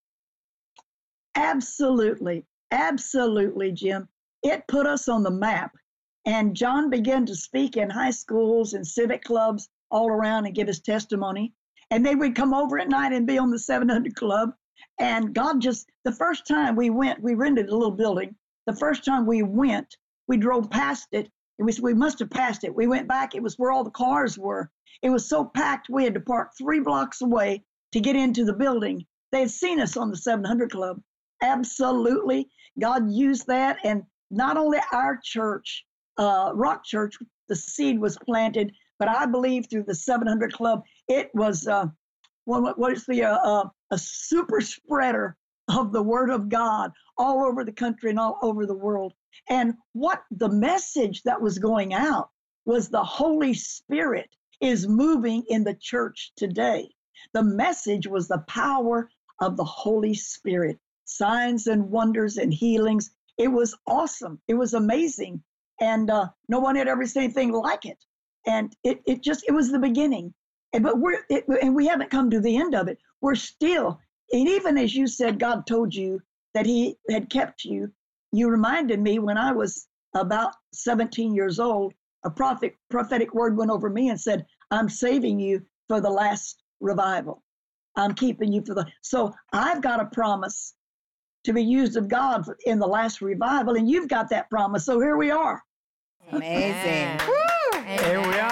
Absolutely. Absolutely, Jim. It put us on the map. And John began to speak in high schools and civic clubs all around and give his testimony. And they would come over at night and be on the seven hundred Club. And God just, the first time we went, we rented a little building. The first time we went, we drove past it. It was, we must have passed it. We went back. It was where all the cars were. It was so packed, we had to park three blocks away to get into the building. They had seen us on the seven hundred Club. Absolutely. God used that. And not only our church, uh, Rock Church, the seed was planted, but I believe through the seven hundred Club, it was, uh, what, what is the, uh, uh, a super spreader of the word of God all over the country and all over the world. And what the message that was going out was the Holy Spirit is moving in the church today. The message was the power of the Holy Spirit, signs and wonders and healings. It was awesome. It was amazing. And uh, no one had ever seen anything like it. And it, it just, it was the beginning. And, but we're, it, and we haven't come to the end of it. We're still, and even as you said, God told you that he had kept you, you reminded me when I was about seventeen years old, a prophet, prophetic word went over me and said, I'm saving you for the last revival. I'm keeping you for the, so I've got a promise to be used of God in the last revival, and you've got that promise. So here we are. Amazing. Here we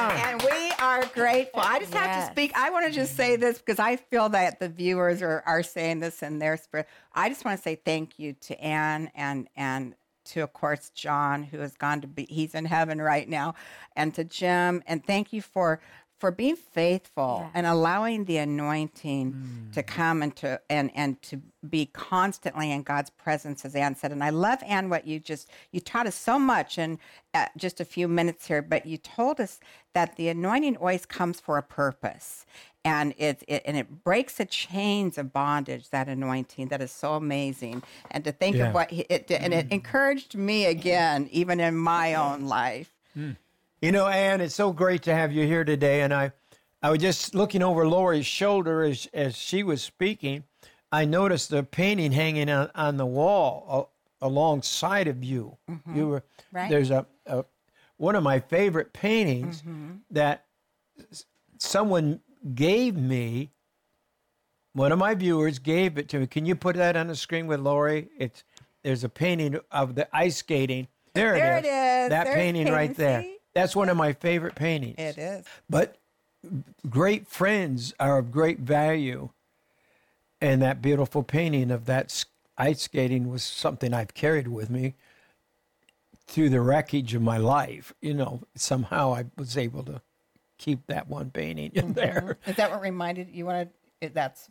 are grateful. I just have Yes. to speak. I want to just say this because I feel that the viewers are, are saying this in their spirit. I just want to say thank you to Ann and and to, of course, John, who has gone to be, he's in heaven right now, and to Jim. And thank you for for being faithful Yes. and allowing the anointing mm. to come and to and and to be constantly in God's presence, as Ann said. And I love, Ann, what you just you taught us so much in uh, just a few minutes here. But you told us that the anointing always comes for a purpose, and it, it and it breaks the chains of bondage. That anointing, that is so amazing. And to think Yeah. of what he, it did, and it encouraged me again, even in my own life. Mm. You know, Ann, it's so great to have you here today. And I, I was just looking over Lori's shoulder as as she was speaking. I noticed the painting hanging on, on the wall uh, alongside of you. Mm-hmm. You were right. There's a, a one of my favorite paintings mm-hmm. that someone gave me. One of my viewers gave it to me. Can you put that on the screen with Lori? It's there's a painting of the ice skating. There, there it is. It is. That There's painting painting, right there. see? That's one of my favorite paintings. It is. But great friends are of great value. And that beautiful painting of that ice skating was something I've carried with me through the wreckage of my life. You know, somehow I was able to keep that one painting in there. Is that what reminded you wanted? That's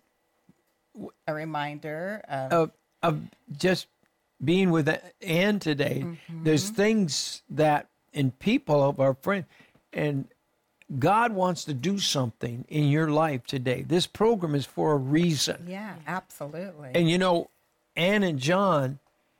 a reminder of, of, of just being with Ann today. Mm-hmm. There's things that in people of our friends, and God wants to do something in your life today. This program is for a reason. Yeah, absolutely. And you know, Ann and John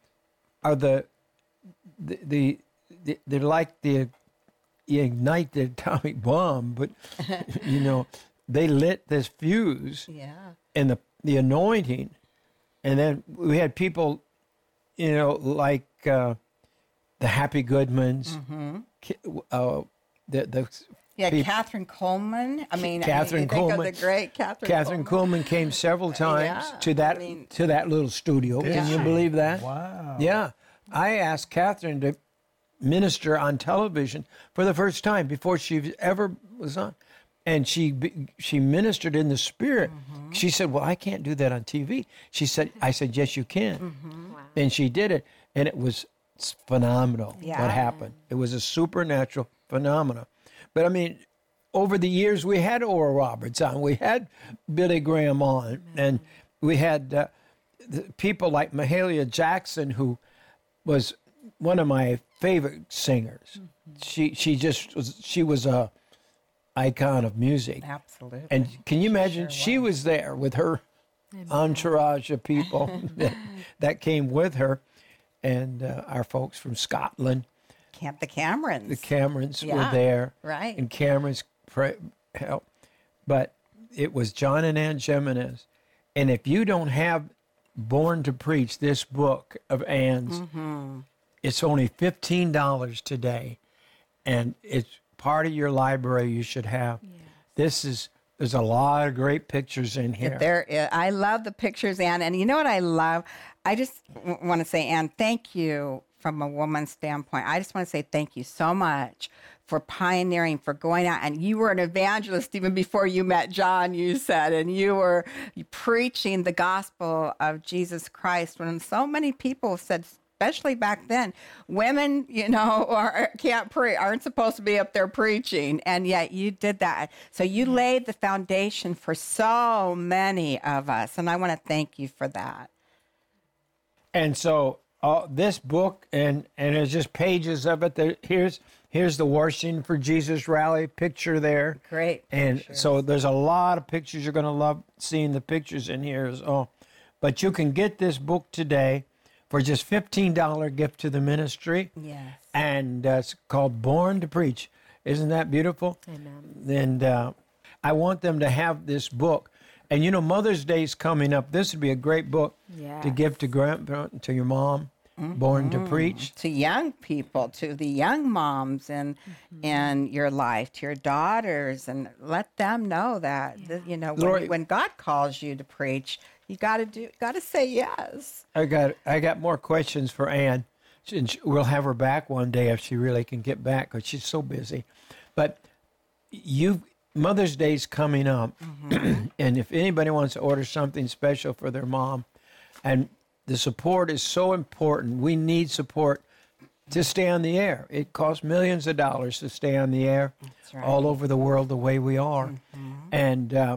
are the the, the, the they're like the you ignite the atomic bomb, but you know, they lit this fuse. Yeah. And the the anointing, and then we had people, you know, like uh, the Happy Goodmans, mm-hmm. uh, the the. Yeah, people. Catherine Coleman. I mean, Catherine I mean, Coleman. Think of the great Catherine. Catherine Coleman. Coleman came several times yeah, to that I mean, to that little studio. yeah. Can you believe that? Wow. Yeah, I asked Catherine to minister on television for the first time before she ever was on, and she she ministered in the Spirit. Mm-hmm. She said, "Well, I can't do that on T V." She said, "I said yes, you can," mm-hmm. wow. and she did it, and it was phenomenal. Yeah. What happened? It was a supernatural phenomenon. But I mean, over the years, we had Oral Roberts on, we had Billy Graham on, mm-hmm. and we had uh, people like Mahalia Jackson, who was one of my favorite singers. Mm-hmm. She she just was, she was a icon of music. Absolutely. And can you imagine? Sure she was there with her Amen. entourage of people that, that came with her, and uh, our folks from Scotland. Camp the Camerons. The Camerons yeah, were there. Right. And Camerons pray, help. But it was John and Ann Jimenez. And if you don't have Born to Preach, this book of Ann's, mm-hmm. it's only fifteen dollars today. And it's part of your library you should have. Yes. This is, there's a lot of great pictures in here. There is. I love the pictures, Ann. And you know what I love? I just w- want to say, Ann, thank you from a woman's standpoint. I just want to say thank you so much for pioneering, for going out. And you were an evangelist even before you met John, you said, and you were preaching the gospel of Jesus Christ when so many people said, especially back then, women, you know, are, can't pre- aren't supposed to be up there preaching, and yet you did that. So you laid the foundation for so many of us, and I want to thank you for that. And so uh, this book, and and there's just pages of it. There, here's here's the Washington for Jesus rally picture there. Great. And pictures. so there's a lot of pictures. You're going to love seeing the pictures in here. As oh, but you can get this book today for just fifteen dollars gift to the ministry. Yes. And uh, it's called Born to Preach. Isn't that beautiful? Amen. And uh, I want them to have this book. And you know, Mother's Day's coming up. This would be a great book Yes. to give to grand to your mom. Mm-hmm. Born to Preach. To young people, to the young moms in mm-hmm. in your life, to your daughters, and let them know that, yeah. that you know when, Lori, when God calls you to preach, you got to do, got to say yes. I got I got more questions for Ann. And we'll have her back one day if she really can get back, because she's so busy. But you Mother's Day's coming up, Mm-hmm. and if anybody wants to order something special for their mom, and the support is so important, we need support to stay on the air. It costs millions of dollars to stay on the air That's right. all over the world the way we are. Mm-hmm. And uh,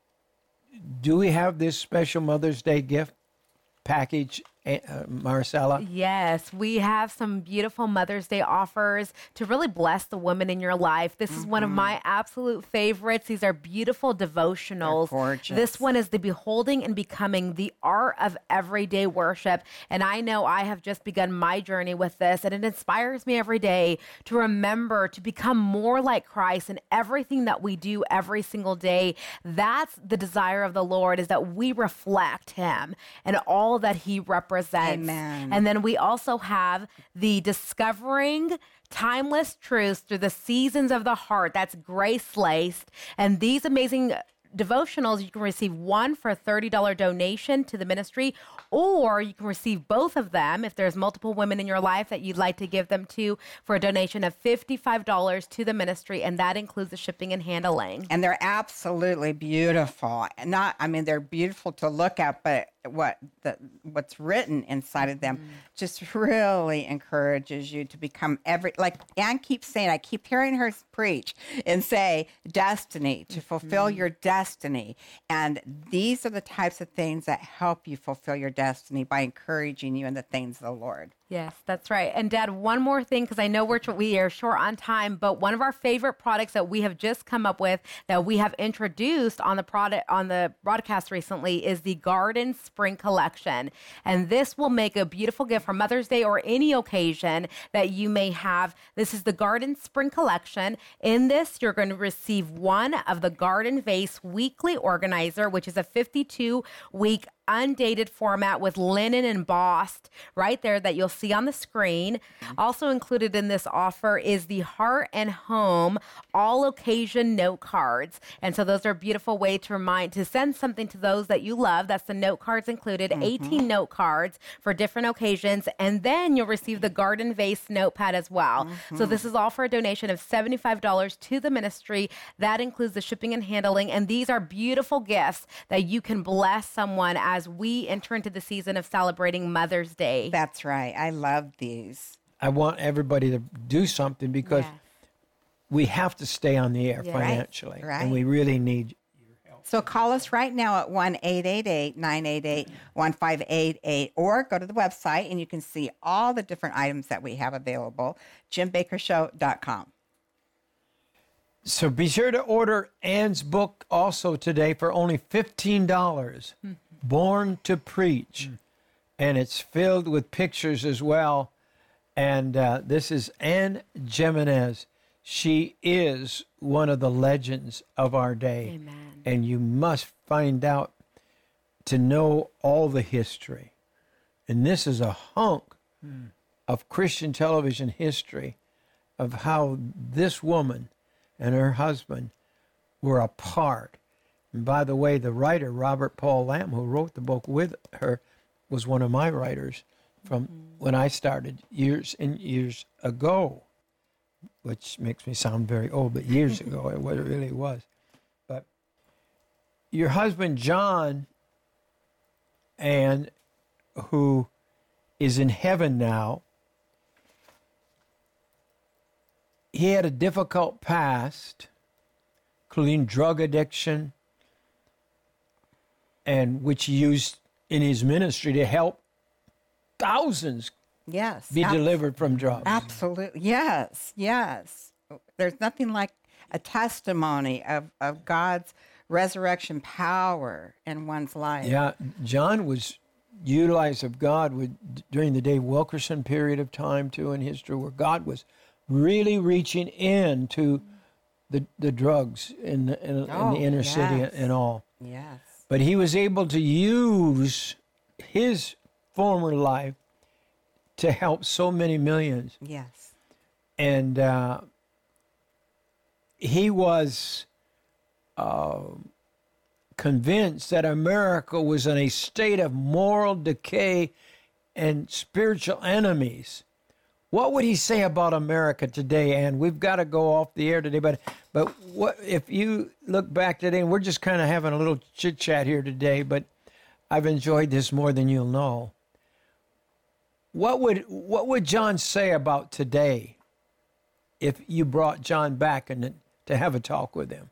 do we have this special Mother's Day gift package, uh, Marcella? Yes, we have some beautiful Mother's Day offers to really bless the women in your life. This is one of my absolute favorites. These are beautiful devotionals. They're gorgeous. This one is the Beholding and Becoming, the Art of Everyday Worship. And I know I have just begun my journey with this, and it inspires me every day to remember to become more like Christ in everything that we do every single day. That's the desire of the Lord, is that we reflect him and all that he represents. Amen. And then we also have the Discovering Timeless Truths Through the Seasons of the Heart. That's Grace Laced. And these amazing devotionals, you can receive one for a thirty dollars donation to the ministry, or you can receive both of them if there's multiple women in your life that you'd like to give them to, for a donation of fifty-five dollars to the ministry, and that includes the shipping and handling. And they're absolutely beautiful. And Not, I mean, they're beautiful to look at, but what the what's written inside of them Mm-hmm. just really encourages you to become every, like Ann keeps saying, I keep hearing her preach and say destiny, to fulfill Mm-hmm. your destiny. And these are the types of things that help you fulfill your destiny by encouraging you in the things of the Lord. Yes, that's right. And Dad, one more thing, because I know we're we are short on time, but one of our favorite products that we have just come up with, that we have introduced on the product on the broadcast recently, is the Garden Spring Collection. And this will make a beautiful gift for Mother's Day or any occasion that you may have. This is the Garden Spring Collection. In this, you're going to receive one of the Garden Vase Weekly Organizer, which is a fifty-two week undated format with linen embossed right there that you'll see on the screen. Also included in this offer is the Heart and Home all occasion note cards. And so those are a beautiful way to remind, to send something to those that you love. That's the note cards included, mm-hmm. eighteen note cards for different occasions. And then you'll receive the Garden Vase notepad as well. Mm-hmm. So this is all for a donation of seventy-five dollars to the ministry. That includes the shipping and handling. And these are beautiful gifts that you can bless someone as as we enter into the season of celebrating Mother's Day. That's right. I love these. I want everybody to do something, because Yes. we have to stay on the air Yeah. financially, Right. and we really need your help. So call us right now at one eight eight eight, nine eight eight, one five eight eight, or go to the website and you can see all the different items that we have available, jim baker show dot com. So be sure to order Ann's book also today for only fifteen dollars, mm-hmm. Born to Preach. Mm. And it's filled with pictures as well. And uh, this is Ann Jimenez. She is one of the legends of our day. Amen. And you must find out to know all the history. And this is a hunk mm. of Christian television history of how this woman and her husband were a part. And by the way, the writer, Robert Paul Lamb, who wrote the book with her, was one of my writers from mm-hmm. when I started years and years ago, which makes me sound very old, but years ago, it really was. But your husband, John, and who is in heaven now, he had a difficult past, including drug addiction, and which he used in his ministry to help thousands yes, be ab- delivered from drugs. Absolutely. Yes, yes. There's nothing like a testimony of, of God's resurrection power in one's life. Yeah, John was utilized of God with, during the Dave Wilkerson period of time, too, in history, where God was really reaching into the the drugs in the, in, oh, in the inner yes. city and all. Yes. But he was able to use his former life to help so many millions. Yes. And uh, he was uh, convinced that America was in a state of moral decay and spiritual enemies what would he say about America today? And we've got to go off the air today, but but what if you look back today, and we're just kind of having a little chit chat here today, but I've enjoyed this more than you'll know. What would what would John say about today if you brought John back and to have a talk with him?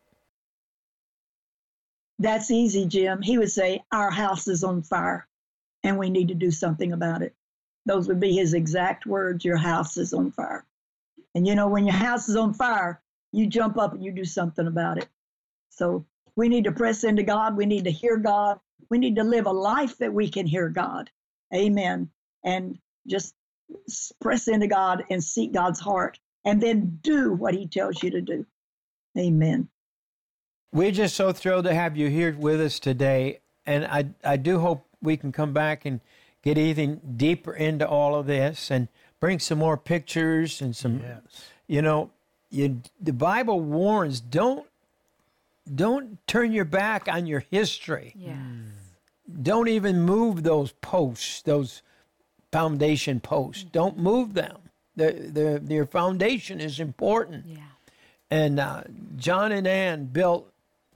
That's easy, Jim. He would say, our house is on fire and we need to do something about it. Those would be his exact words. Your house is on fire. And you know, when your house is on fire, you jump up and you do something about it. So we need to press into God. We need to hear God. We need to live a life that we can hear God. Amen. And just press into God and seek God's heart and then do what he tells you to do. Amen. We're just so thrilled to have you here with us today. And I, I do hope we can come back and get even deeper into all of this and bring some more pictures and some, yes. you know, you, the Bible warns, don't, don't turn your back on your history. Yes. Don't even move those posts, those foundation posts. Mm-hmm. Don't move them. The, the, your foundation is important. Yeah. And uh, John and Ann built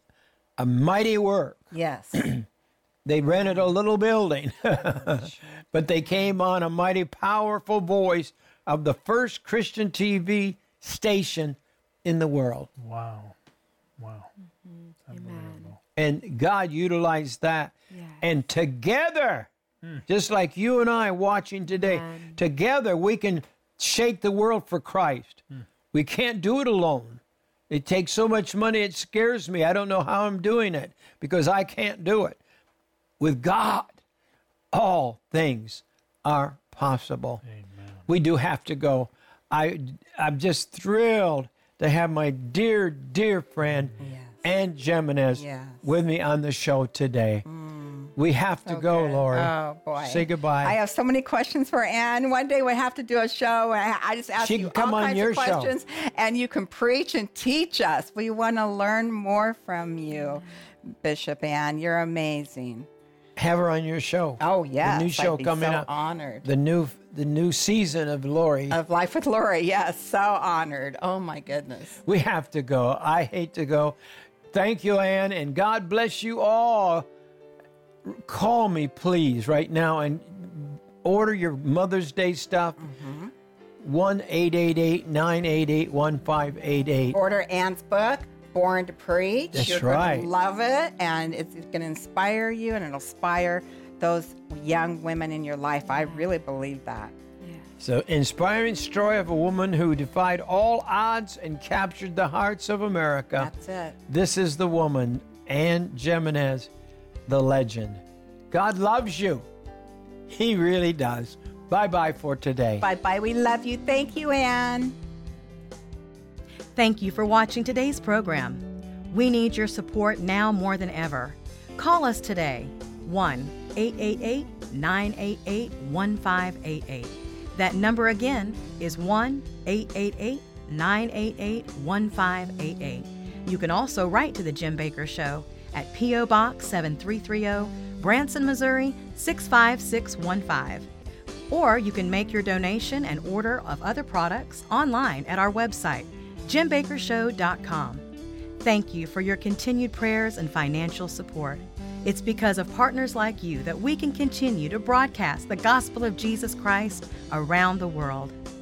a mighty work. Yes. They rented a little building, but they came on a mighty powerful voice of the first Christian T V station in the world. Wow. Wow. Mm-hmm. Amen. And God utilized that. Yes. And together, mm. just like you and I watching today, Amen. Together we can shake the world for Christ. Mm. We can't do it alone. It takes so much money, it scares me. I don't know how I'm doing it because I can't do it. With God, all things are possible. Amen. We do have to go. I, I'm just thrilled to have my dear, dear friend, yes. Ann Jimenez, yes. with me on the show today. Mm. We have to so go, good. Lori. Oh, boy. Say goodbye. I have so many questions for Ann. One day we have to do a show. And I just ask she you can come all on kinds your of questions, show. And you can preach and teach us. We want to learn more from you, Bishop Ann. You're amazing. Have her on your show. Oh, yes. The new show I'd be coming so up. honored. The new the new season of Lori. Of Life with Lori, yes. So honored. Oh, my goodness. We have to go. I hate to go. Thank you, Ann, and God bless you all. Call me, please, right now, and order your Mother's Day stuff. Mm-hmm. one eight eight eight, nine eight eight, one five eight eight. Order Ann's book. Born to Preach. That's You're right. going to love it, and it's going to inspire you, and it'll inspire those young women in your life. I really believe that. Yeah. So, inspiring story of a woman who defied all odds and captured the hearts of America. That's it. This is the woman, Ann Jimenez, the legend. God loves you. He really does. Bye-bye for today. Bye-bye. We love you. Thank you, Ann. Thank you for watching today's program. We need your support now more than ever. Call us today, one eight eight eight, nine eight eight, one five eight eight. That number again is one eight eight eight, nine eight eight, one five eight eight. You can also write to The Jim Bakker Show at P O. Box seven three three zero, Branson, Missouri six five six one five. Or you can make your donation and order of other products online at our website, jim bakker show dot com. Thank you for your continued prayers and financial support. It's because of partners like you that we can continue to broadcast the gospel of Jesus Christ around the world.